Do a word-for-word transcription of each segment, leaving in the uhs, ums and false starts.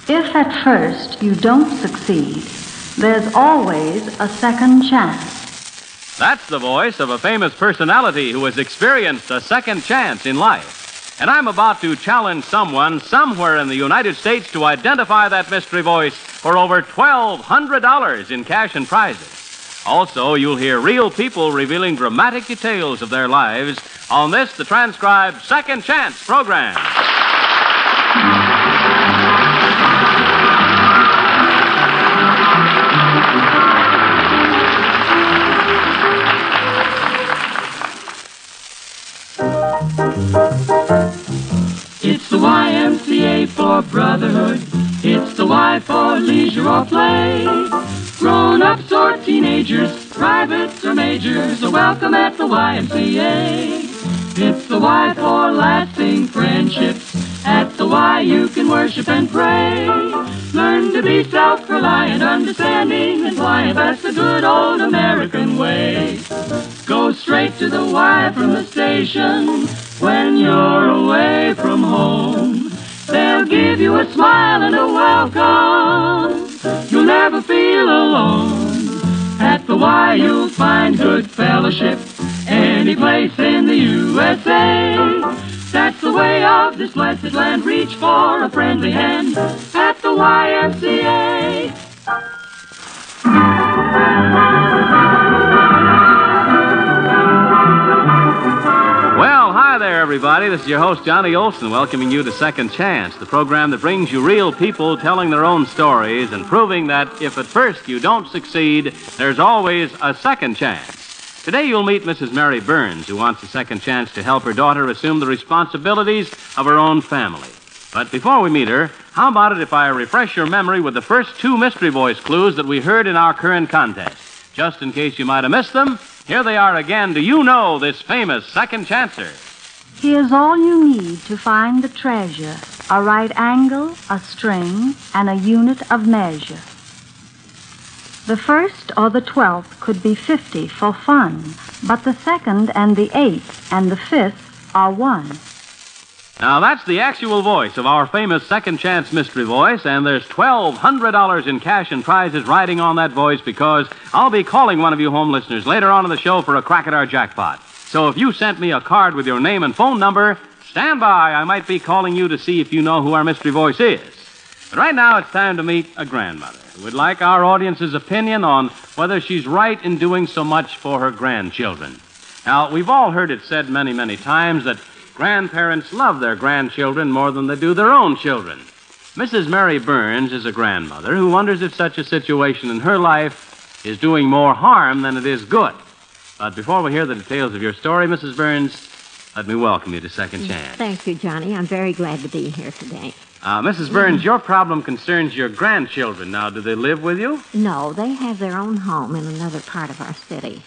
If at first you don't succeed, there's always a second chance. That's the voice of a famous personality who has experienced a second chance in life. And I'm about to challenge someone somewhere in the United States to identify that mystery voice for over twelve hundred dollars in cash and prizes. Also, you'll hear real people revealing dramatic details of their lives on this, the transcribed Second Chance program. It's the Y M C A for brotherhood. It's the Y for leisure or play. Grown-ups or teenagers, privates or majors are welcome at the Y M C A. It's the Y for lasting friendships. At the Y you can worship and pray. Learn to be self-reliant, understanding and pliant. That's the good old American way. Go straight to the Y from the station when you're away from home. They'll give you a smile and a welcome. You'll never feel alone. At the Y you'll find good fellowship any place in the U S A. That's the way of this blessed land. Reach for a friendly hand at the Y M C A. Well, hi there, everybody. This is your host, Johnny Olson, welcoming you to Second Chance, the program that brings you real people telling their own stories and proving that if at first you don't succeed, there's always a second chance. Today you'll meet Missus Mary Burns, who wants a second chance to help her daughter assume the responsibilities of her own family. But before we meet her, how about it if I refresh your memory with the first two mystery voice clues that we heard in our current contest? Just in case you might have missed them, here they are again. Do you know this famous second chancer? Here's all you need to find the treasure: a right angle, a string, and a unit of measure. The first or the twelfth could be fifty for fun, but the second and the eighth and the fifth are one. Now, that's the actual voice of our famous second chance mystery voice, and there's twelve hundred dollars in cash and prizes riding on that voice because I'll be calling one of you home listeners later on in the show for a crack at our jackpot. So if you sent me a card with your name and phone number, stand by. I might be calling you to see if you know who our mystery voice is. But right now, it's time to meet a grandmother who would like our audience's opinion on whether she's right in doing so much for her grandchildren. Now, we've all heard it said many, many times that grandparents love their grandchildren more than they do their own children. Missus Mary Burns is a grandmother who wonders if such a situation in her life is doing more harm than it is good. But before we hear the details of your story, Missus Burns, let me welcome you to Second Chance. Thank you, Johnny. I'm very glad to be here today. Uh, Missus Burns, your problem concerns your grandchildren. Now, do they live with you? No, they have their own home in another part of our city.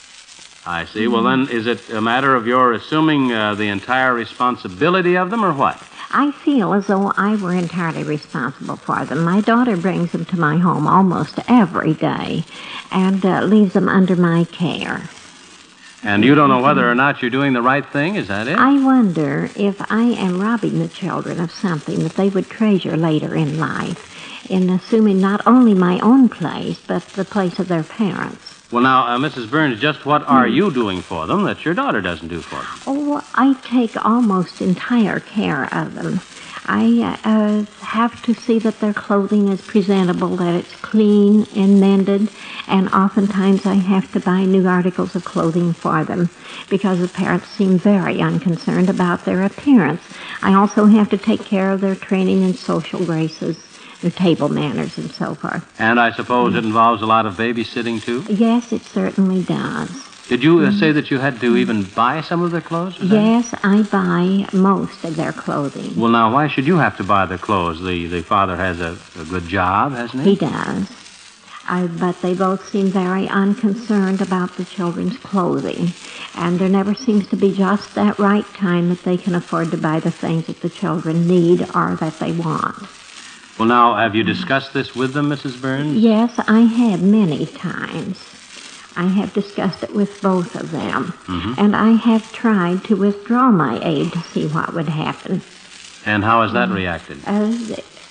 I see. Well, then, is it a matter of your assuming uh, the entire responsibility of them, or what? I feel as though I were entirely responsible for them. My daughter brings them to my home almost every day and uh, leaves them under my care. And you don't know whether or not you're doing the right thing? Is that it? I wonder if I am robbing the children of something that they would treasure later in life, in assuming not only my own place, but the place of their parents. Well, now, uh, Missus Burns, just what are you doing for them that your daughter doesn't do for them? Oh, I take almost entire care of them. I uh, have to see that their clothing is presentable, that it's clean and mended, and oftentimes I have to buy new articles of clothing for them because the parents seem very unconcerned about their appearance. I also have to take care of their training in social graces, their table manners, and so forth. And I suppose it involves a lot of babysitting, too? Yes, it certainly does. Did you uh, say that you had to even buy some of their clothes? Yes, I buy most of their clothing. Well, now, why should you have to buy their clothes? The, the father has a, a good job, hasn't he? He does. I, but they both seem very unconcerned about the children's clothing. And there never seems to be just that right time that they can afford to buy the things that the children need or that they want. Well, now, have you discussed this with them, Missus Burns? Yes, I have many times. I have discussed it with both of them. Mm-hmm. And I have tried to withdraw my aid to see what would happen. And how has that reacted? Uh,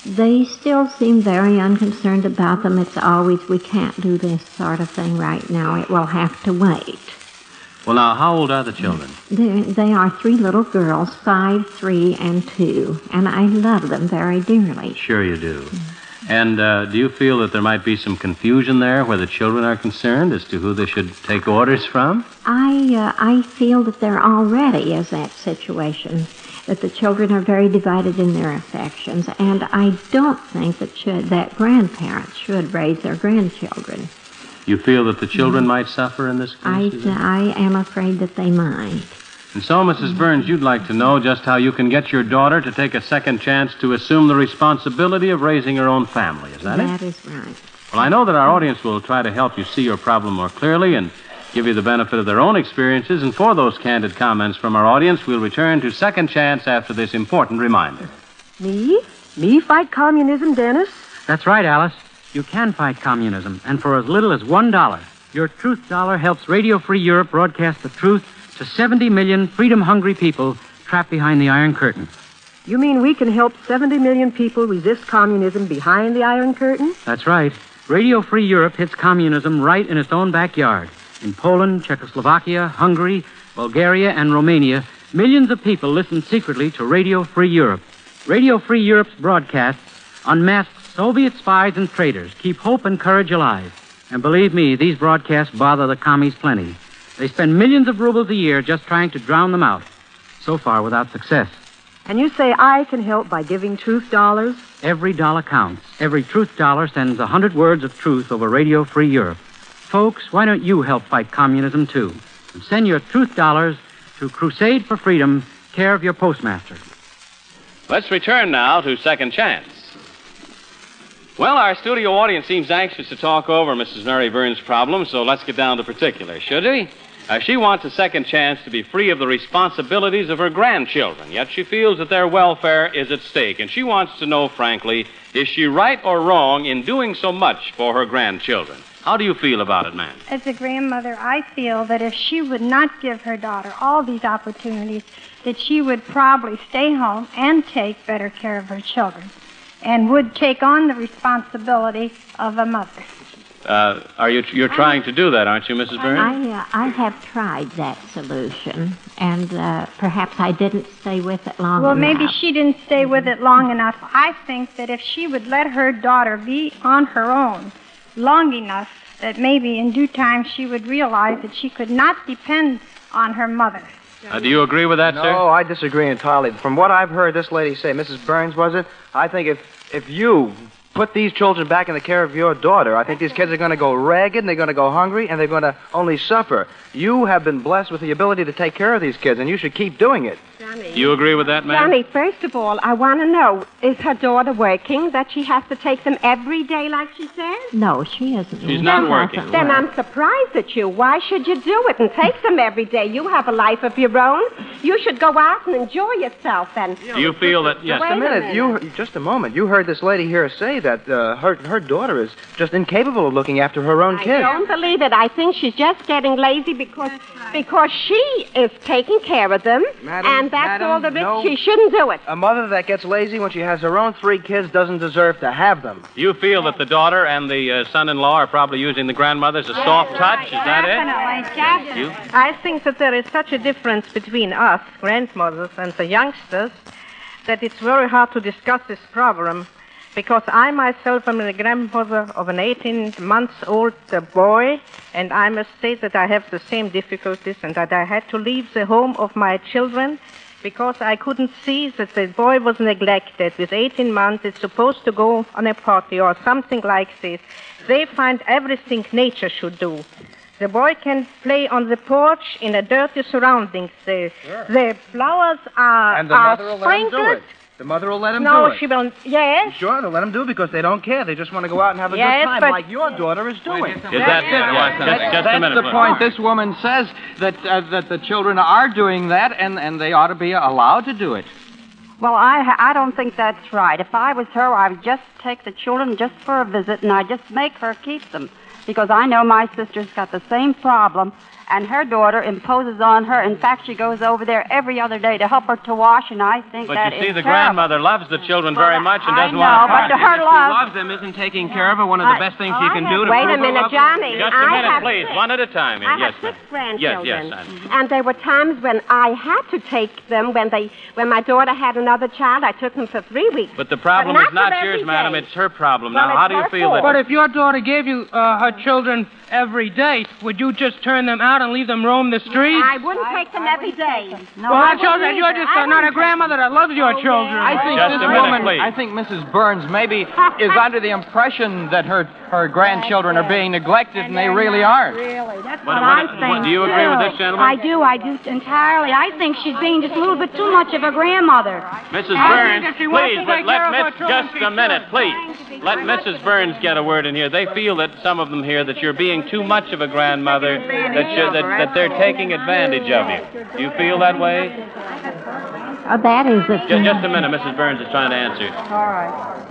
They still seem very unconcerned about them. It's always, we can't do this sort of thing right now. It will have to wait. Well, now, how old are the children? They're, they are three little girls, five, three, and two, and I love them very dearly. Sure you do. And uh, do you feel that there might be some confusion there where the children are concerned as to who they should take orders from? I uh, I feel that there already is that situation, that the children are very divided in their affections, and I don't think that should, that grandparents should raise their grandchildren. You feel that the children mm-hmm. might suffer in this case? I, I am afraid that they might. And so, Missus Burns, you'd like to know just how you can get your daughter to take a second chance to assume the responsibility of raising her own family. Is that, that it? That is right. Well, I know that our audience will try to help you see your problem more clearly and give you the benefit of their own experiences. And for those candid comments from our audience, we'll return to Second Chance after this important reminder. Me? Me fight communism, Dennis? That's right, Alice. You can fight communism, and for as little as one dollar. Your Truth Dollar helps Radio Free Europe broadcast the truth to seventy million freedom-hungry people trapped behind the Iron Curtain. You mean we can help seventy million people resist communism behind the Iron Curtain? That's right. Radio Free Europe hits communism right in its own backyard. In Poland, Czechoslovakia, Hungary, Bulgaria, and Romania, millions of people listen secretly to Radio Free Europe. Radio Free Europe's broadcasts unmask Soviet spies and traitors, keep hope and courage alive. And believe me, these broadcasts bother the commies plenty. They spend millions of rubles a year just trying to drown them out. So far, without success. And you say I can help by giving truth dollars? Every dollar counts. Every truth dollar sends a hundred words of truth over Radio Free Europe. Folks, why don't you help fight communism, too? And send your truth dollars to Crusade for Freedom, care of your postmaster. Let's return now to Second Chance. Well, our studio audience seems anxious to talk over Missus Mary Burns' problem, so let's get down to particulars, should we? Uh, she wants a second chance to be free of the responsibilities of her grandchildren, yet she feels that their welfare is at stake, and she wants to know, frankly, is she right or wrong in doing so much for her grandchildren? How do you feel about it, ma'am? As a grandmother, I feel that if she would not give her daughter all these opportunities, that she would probably stay home and take better care of her children, and would take on the responsibility of a mother. Uh, are you you're trying to do that, aren't you, Missus Burns? I, uh, I have tried that solution, and uh, perhaps I didn't stay with it long well, enough. Well, maybe she didn't stay with it long enough. I think that if she would let her daughter be on her own long enough, that maybe in due time she would realize that she could not depend on her mother. Uh, do you agree with that, no, sir? No, I disagree entirely. From what I've heard this lady say, Missus Burns, was it? I think if if you put these children back in the care of your daughter, I think these kids are going to go ragged, and they're going to go hungry, and they're going to only suffer. You have been blessed with the ability to take care of these kids, and you should keep doing it. Do you agree with that, ma'am? Johnny, first of all, I want to know, is her daughter working, that she has to take them every day like she says? No, she isn't. She's not working. Then I'm surprised at you. Why should you do it and take them every day? You have a life of your own. You should go out and enjoy yourself. And do you feel that... Yes. Just a minute. A minute. You, just a moment. You heard this lady here say that uh, her, her daughter is just incapable of looking after her own I kids. I don't believe it. I think she's just getting lazy because, because she is taking care of them. Madam, and that's Madam, all there is. no. She shouldn't do it. A mother that gets lazy when she has her own three kids doesn't deserve to have them. You feel that the daughter and the uh, son-in-law are probably using the grandmother as a soft touch? Is that Definitely, definitely. You? I think that there is such a difference between us, grandmothers, and the youngsters, that it's very hard to discuss this problem, because I myself am the grandmother of an eighteen-month-old boy, and I must say that I have the same difficulties, and that I had to leave the home of my children because I couldn't see that the boy was neglected. With eighteen months, it's supposed to go on a party or something like this. They find everything nature should do. The boy can play on the porch in a dirty surroundings. The, sure. the flowers are, And the are mother will let him do sprinkled. it. The mother will let him No, do it. she will. Yes. Sure, they'll let them do it because they don't care. They just want to go out and have a Yes, good time but- like your daughter is doing. Is that... Yes, That's, just that's a minute. the please. point. This woman says that uh, that the children are doing that, and, and they ought to be allowed to do it. Well, I I don't think that's right. If I was her, I would just take the children just for a visit, and I'd just make her keep them. because I know my sister's got the same problem, and her daughter imposes on her. In fact, she goes over there every other day to help her to wash, and I think but that you see, is the terrible. grandmother loves the children very much and I doesn't know, want to but to her If love- she loves them, isn't taking care of her one of the I- best things oh, she I can have- do to wait a prove her minute, love? Johnny. Just a I minute, have please. six- One at a time. I yes, have six ma'am. grandchildren. Yes, yes, son. And there were times when I had to take them when they when my daughter had another child. I took them for three weeks. But the problem But is not not for yours, every madam. day. It's her problem. Well, now, how it's do you her feel fault. that... But if your daughter gave you uh, her children every day, would you just turn them out and leave them roam the streets? I wouldn't take them every day. well, that shows that you're just uh, not a grandmother that loves your children. I think Just this a minute, woman, please. I think Missus Burns maybe is under the impression that her her grandchildren are being neglected, and they really aren't. Really, that's What- what, what- I think. what- do you agree with this gentleman? I do, I do entirely. I think she's being just a little bit too much of a grandmother. Missus I Burns, think if she wants please, to let, take let care of her Miss, children, just she a should. minute, please. Let Missus Burns get a word in here. They feel that some of them here that you're being too much of a grandmother, that you that, that they're taking advantage of you. Do you feel that way? Oh, that is a Just, just a minute. Missus Burns is trying to answer. All right.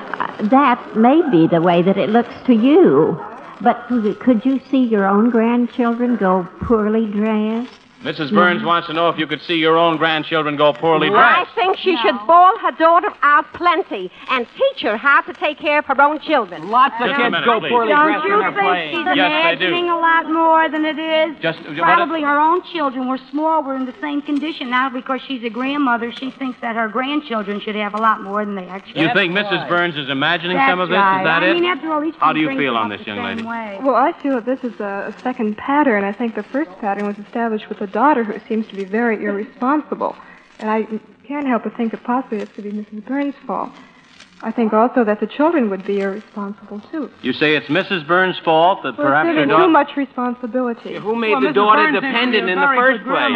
That may be the way that it looks to you, but could, could you see your own grandchildren go poorly dressed? Missus Burns wants to know if you could see your own grandchildren go poorly I dressed. think she should ball her daughter out plenty and teach her how to take care of her own children. Lots of Just a kids minute, go please. poorly Don't dressed you when they're think playing. she's Yes, they do. imagining a lot more than it is? Just what Probably her own children were small, were in the same condition. Now, because she's a grandmother, she thinks that her grandchildren should have a lot more than they actually You have. think Missus Burns is imagining That's some of this? right. Is that I it? mean, after all, these How kids do you bring feel them on up this, the young same lady? way. Well, I feel that this is a, a second pattern. I think the first pattern was established with the daughter, who seems to be very irresponsible. And I can't help but think that possibly it could be Missus Burns' fault. I think also that the children would be irresponsible, too. You say it's Missus Burns' fault that Well, perhaps it's your giving daughter... too much responsibility. Who made the daughter dependent in the first place?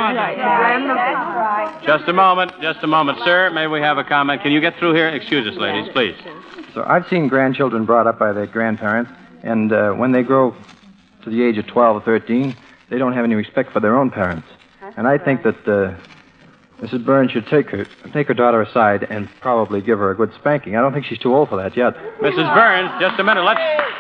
Just a moment, just a moment. Sir, may we have a comment? Can you get through here? Excuse us, ladies, please. So I've seen grandchildren brought up by their grandparents, and uh, when they grow to the age of twelve or thirteen, they don't have any respect for their own parents. And I think that uh, Missus Burns should take her take her daughter aside and probably give her a good spanking. I don't think she's too old for that yet. Missus Burns, just a minute. Let's...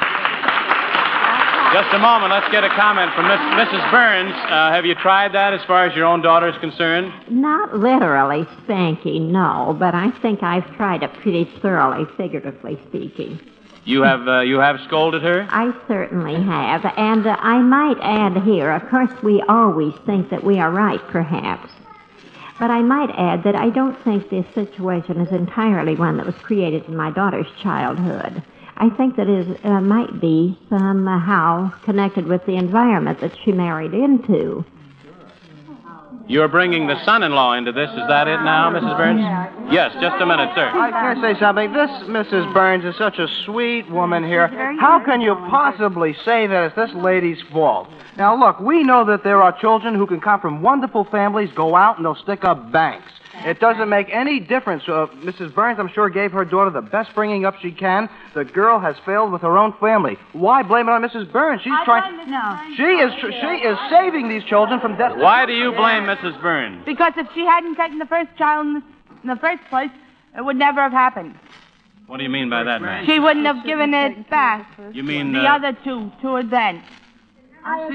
Just a moment. Let's get a comment from Miss, Missus Burns. Uh, have you tried that as far as your own daughter is concerned? Not literally spanking, no, but I think I've tried it pretty thoroughly, figuratively speaking. You have uh, you have scolded her? I certainly have, and uh, I might add here, of course, we always think that we are right, perhaps. But I might add that I don't think this situation is entirely one that was created in my daughter's childhood. I think that it uh, might be somehow connected with the environment that she married into. You're bringing the son-in-law into this. Is that it now, Missus Burns? Yes, just a minute, sir. I can I say something? This Missus Burns is such a sweet woman here. How can you possibly say that it's this lady's fault? Now, look, we know that there are children who can come from wonderful families, go out, and they'll stick up banks. It doesn't make any difference. Uh, Missus Burns, I'm sure, gave her daughter the best bringing up she can. The girl has failed with her own family. Why blame it on Missus Burns? She's trying... No. She is tr- she is saving these children from death. Why do you blame Missus Burns? Because if she hadn't taken the first child in the, in the first place, it would never have happened. What do you mean by that, man? She wouldn't have given it back. You mean... The Uh, other two, to her then. just,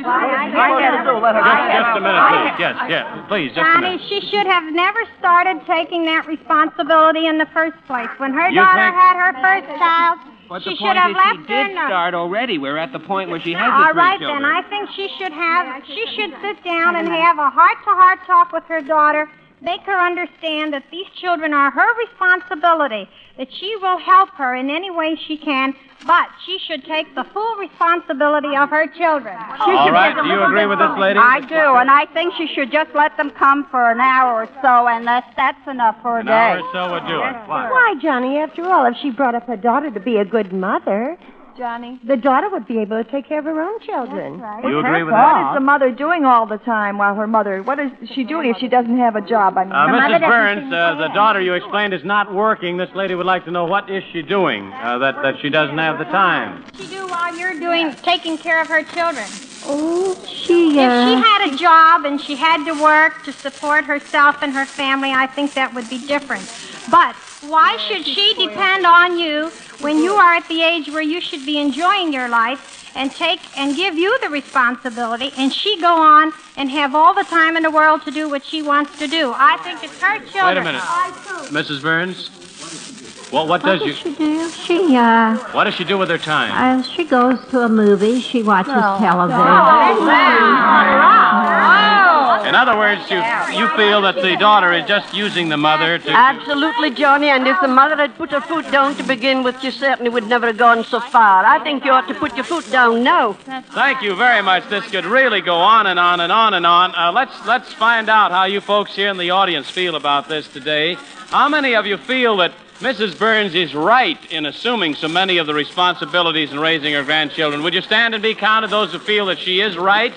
just a minute, please. Yes, yes, please, just a Johnny, minute. she should have never started taking that responsibility in the first place. When her You daughter think- had her first child, But she the should point have is left she her did no- start already. We're at the point where she has the All three right, children. then. I think she should have, she should sit down and have a heart-to-heart talk with her daughter, make her understand that these children are her responsibility, that she will help her in any way she can, but she should take the full responsibility of her children. All right, do you agree with this lady? I do, and I think she should just let them come for an hour or so, and that's, that's enough for a An day. hour or so would do it. Why? Why, Johnny, after all, if she brought up her daughter to be a good mother, Johnny? the daughter would be able to take care of her own children. You agree with Oh. What that? is the mother doing all the time while her mother... What is she doing if she doesn't have a job? I mean, Uh, her mother Missus doesn't Burns, seem to uh, the care. daughter you explained is not working. This lady would like to know what is she doing uh, that, that she doesn't have the time. What she do while you're doing, taking care of her children? Oh, she, If uh... she had a job and she had to work to support herself and her family, I think that would be different. But why should she depend on you when you are at the age where you should be enjoying your life and take and give you the responsibility, and she go on and have all the time in the world to do what she wants to do. I think it's her children. Wait a minute. Missus Burns? Well, what What does does you... she do? She, uh, What does she do with her time? uh, she goes to a movie. She watches television. In other words, you you feel that the daughter is just using the mother to... Absolutely, Johnny, and if the mother had put her foot down to begin with, she certainly would never have gone so far. I think you ought to put your foot down now. Thank you very much. This could really go on and on and on and on. Uh, let's let's find out how you folks here in the audience feel about this today. How many of you feel that Missus Burns is right in assuming so many of the responsibilities in raising her grandchildren? Would you stand and be counted, those who feel that she is right?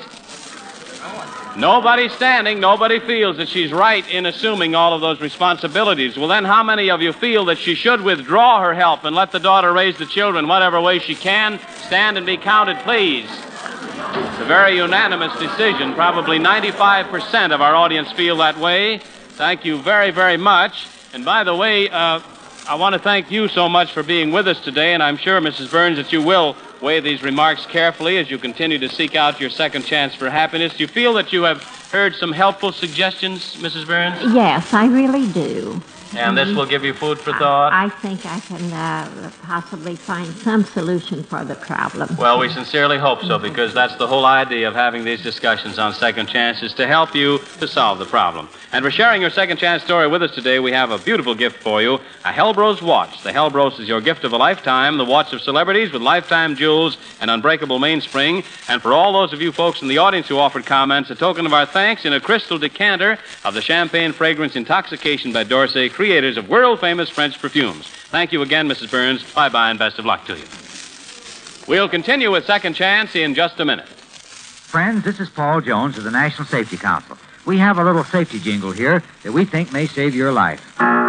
Nobody's standing. Nobody feels that she's right in assuming all of those responsibilities. Well, then how many of you feel that she should withdraw her help and let the daughter raise the children whatever way she can? Stand and be counted, please. It's a very unanimous decision. Probably ninety-five percent of our audience feel that way. Thank you very, very much. And by the way, uh, I want to thank you so much for being with us today, and I'm sure, Missus Burns, that you will weigh these remarks carefully as you continue to seek out your second chance for happiness. Do you feel that you have heard some helpful suggestions, Missus Burns? Yes, I really do. And this will give you food for thought? I think I can uh, possibly find some solution for the problem. Well, we sincerely hope so, because that's the whole idea of having these discussions on Second Chance, is to help you to solve the problem. And for sharing your Second Chance story with us today, we have a beautiful gift for you, a Hellbros watch. The Hellbros is your gift of a lifetime, the watch of celebrities with lifetime jewels and unbreakable mainspring. And for all those of you folks in the audience who offered comments, a token of our thanks in a crystal decanter of the champagne fragrance Intoxication by Dorsey, creators of world-famous French perfumes. Thank you again, Missus Burns. Bye-bye, and best of luck to you. We'll continue with Second Chance in just a minute. Friends, this is Paul Jones of the National Safety Council. We have a little safety jingle here that we think may save your life.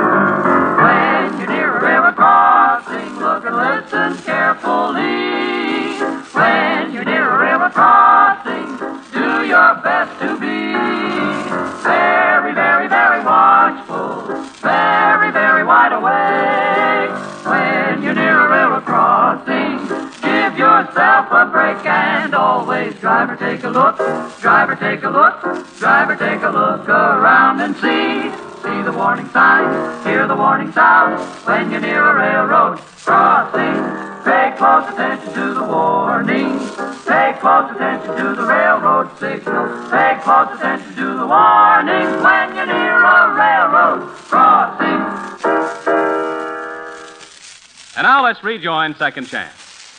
When you're near a river crossing, look and listen carefully. When you're near a river crossing, do your best to be very, very, very watchful, very, very wide awake. When you're near a river crossing, give yourself a break and always, driver, take a look, driver, take a look, driver, take a look around and see. See the warning signs, hear the warning sound when you're near a railroad crossing. Pay close attention to the warnings. Pay close attention to the railroad signals. Pay close attention to the warnings when you're near a railroad crossing. And now let's rejoin Second Chance.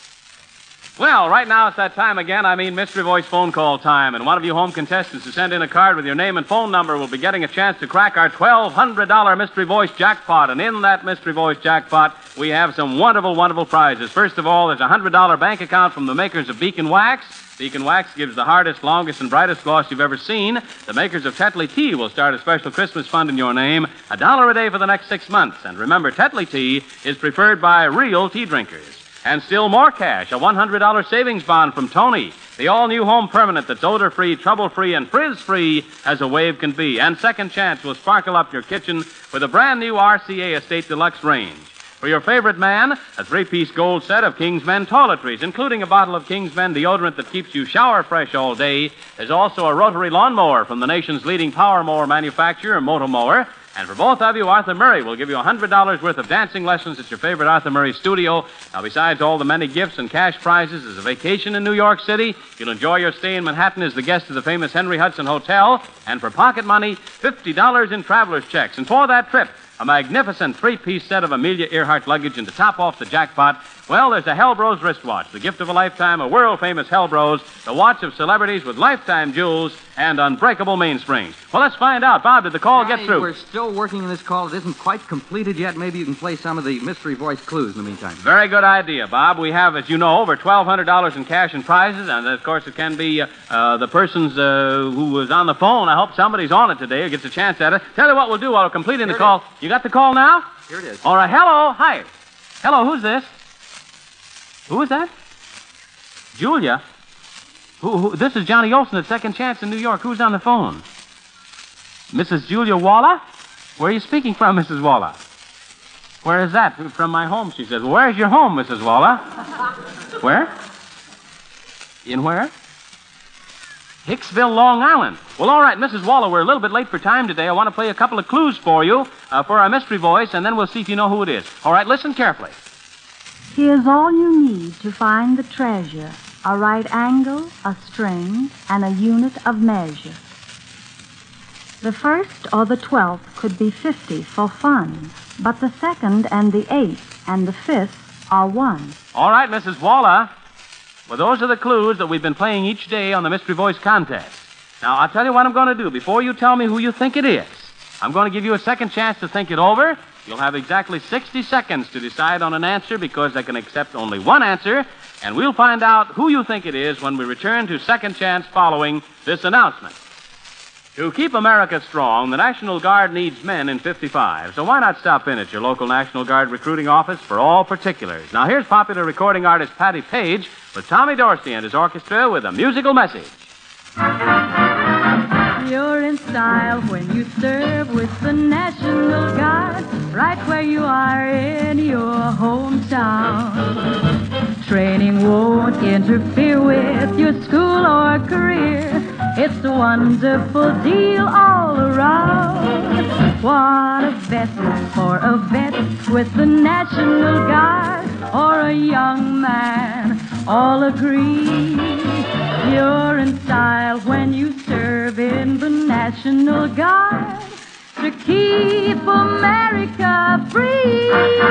Well, right now it's that time again. I mean mystery voice phone call time. And one of you home contestants who send in a card with your name and phone number will be getting a chance to crack our twelve hundred dollars mystery voice jackpot. And in that mystery voice jackpot, we have some wonderful, wonderful prizes. First of all, there's a one hundred dollars bank account from the makers of Beacon Wax. Beacon Wax gives the hardest, longest, and brightest gloss you've ever seen. The makers of Tetley Tea will start a special Christmas fund in your name, a dollar a day for the next six months. And remember, Tetley Tea is preferred by real tea drinkers. And still more cash, a one hundred dollars savings bond from Tony. The all-new home permanent that's odor-free, trouble-free, and frizz-free as a wave can be. And Second Chance will sparkle up your kitchen with a brand-new R C A Estate Deluxe range. For your favorite man, a three-piece gold set of Kingsmen toiletries, including a bottle of Kingsmen deodorant that keeps you shower fresh all day. There's also a rotary lawnmower from the nation's leading power mower manufacturer, Motomower. And for both of you, Arthur Murray will give you one hundred dollars worth of dancing lessons at your favorite Arthur Murray studio. Now, besides all the many gifts and cash prizes, as a vacation in New York City, you'll enjoy your stay in Manhattan as the guest of the famous Henry Hudson Hotel. And for pocket money, fifty dollars in traveler's checks. And for that trip, a magnificent three-piece set of Amelia Earhart luggage. And to top off the jackpot, well, there's a Hellbros wristwatch, the gift of a lifetime, a world-famous Hellbros, the watch of celebrities with lifetime jewels and unbreakable mainsprings. Well, let's find out. Bob, did the call Johnny, get through? We're still working on this call. It isn't quite completed yet. Maybe you can play some of the mystery voice clues in the meantime. Very good idea, Bob. We have, as you know, over twelve hundred dollars in cash and prizes, and, of course, it can be uh, uh, the person's uh, who was on the phone. I hope somebody's on it today who gets a chance at it. Tell you what we'll do while we're completing the call. You got the call now? Here it is. All right. Hello. Hi. Hello. Who's this? Who is that? Julia. Who, who? This is Johnny Olson at Second Chance in New York. Who's on the phone? Missus Julia Waller? Where are you speaking from, Missus Waller? Where is that? From my home, she says. Well, where's your home, Missus Waller? Where? In where? Hicksville, Long Island. Well, all right, Missus Waller, we're a little bit late for time today. I want to play a couple of clues for you uh, for our mystery voice, and then we'll see if you know who it is. All right, listen carefully. Here's all you need to find the treasure. A right angle, a string, and a unit of measure. The first or the twelfth could be fifty for fun, but the second and the eighth and the fifth are one. All right, Missus Waller. Well, those are the clues that we've been playing each day on the Mystery Voice contest. Now, I'll tell you what I'm going to do. Before you tell me who you think it is, I'm going to give you a second chance to think it over. You'll have exactly sixty seconds to decide on an answer because I can accept only one answer, and we'll find out who you think it is when we return to Second Chance following this announcement. To keep America strong, the National Guard needs men in fifty-five, so why not stop in at your local National Guard recruiting office for all particulars? Now, here's popular recording artist Patty Page with Tommy Dorsey and his orchestra with a musical message. You're in style when you serve with the National Guard, right where you are in your hometown. Training won't interfere with your school or career. It's a wonderful deal all around. What a vet for a vet with the National Guard, or a young man, all agree. You're in style when you serve in the National Guard to keep America free.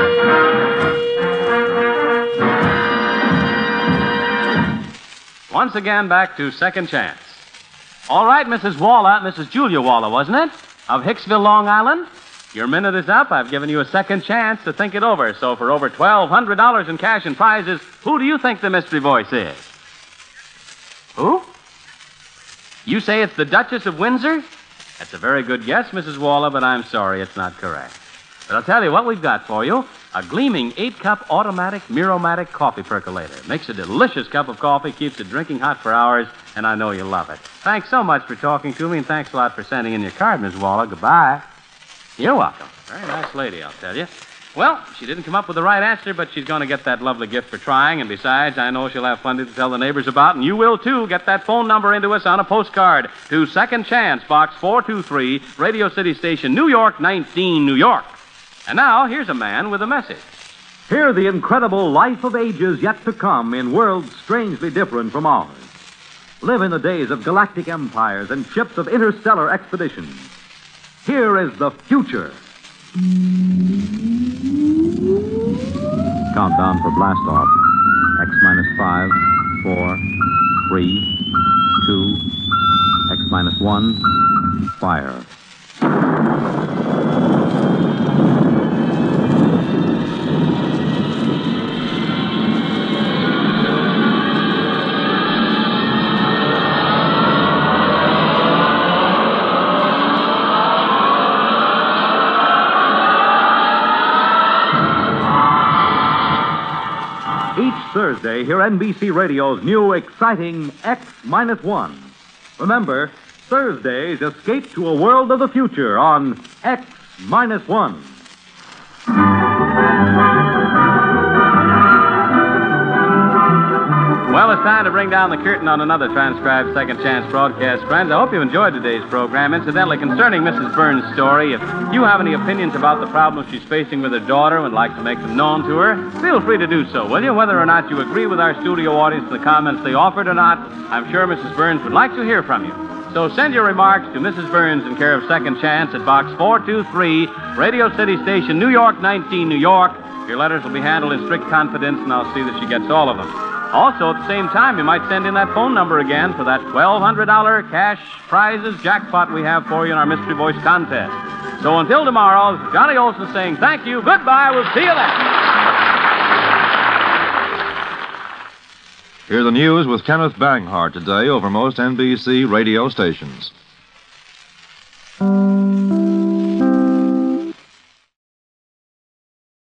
Once again, back to Second Chance. All right, Missus Waller, Missus Julia Waller, wasn't it? Of Hicksville, Long Island? Your minute is up. I've given you a second chance to think it over. So for over twelve hundred dollars in cash and prizes, who do you think the mystery voice is? Who? You say it's the Duchess of Windsor? That's a very good guess, Missus Waller, but I'm sorry, it's not correct. But I'll tell you what we've got for you. A gleaming eight-cup automatic Miromatic coffee percolator. Makes a delicious cup of coffee, keeps it drinking hot for hours, and I know you'll love it. Thanks so much for talking to me, and thanks a lot for sending in your card, Miss Waller. Goodbye. You're welcome. Very nice lady, I'll tell you. Well, she didn't come up with the right answer, but she's going to get that lovely gift for trying, and besides, I know she'll have plenty to tell the neighbors about, and you will, too. Get that phone number into us on a postcard to Second Chance, Box four two three, Radio City Station, New York, nineteen, New York. And now, here's a man with a message. Hear the incredible life of ages yet to come in worlds strangely different from ours. Live in the days of galactic empires and ships of interstellar expeditions. Here is the future. Countdown for blast off. X minus five, four, three, two, X minus one, fire. Thursday, hear N B C Radio's new exciting X minus one. Remember, Thursdays escape to a world of the future on X minus one. Well, it's time to bring down the curtain on another transcribed Second Chance broadcast. Friends, I hope you enjoyed today's program. Incidentally, concerning Missus Burns' story, if you have any opinions about the problems she's facing with her daughter and would like to make them known to her, feel free to do so, will you? Whether or not you agree with our studio audience and the comments they offered or not, I'm sure Missus Burns would like to hear from you. So send your remarks to Missus Burns in care of Second Chance at Box four two three, Radio City Station, New York, nineteen, New York. Your letters will be handled in strict confidence, and I'll see that she gets all of them. Also, at the same time, you might send in that phone number again for that twelve hundred dollars cash prizes jackpot we have for you in our Mystery Voice contest. So until tomorrow, this is Johnny Olson saying thank you, goodbye, we'll see you then. Hear the news with Kenneth Banghart today over most N B C radio stations.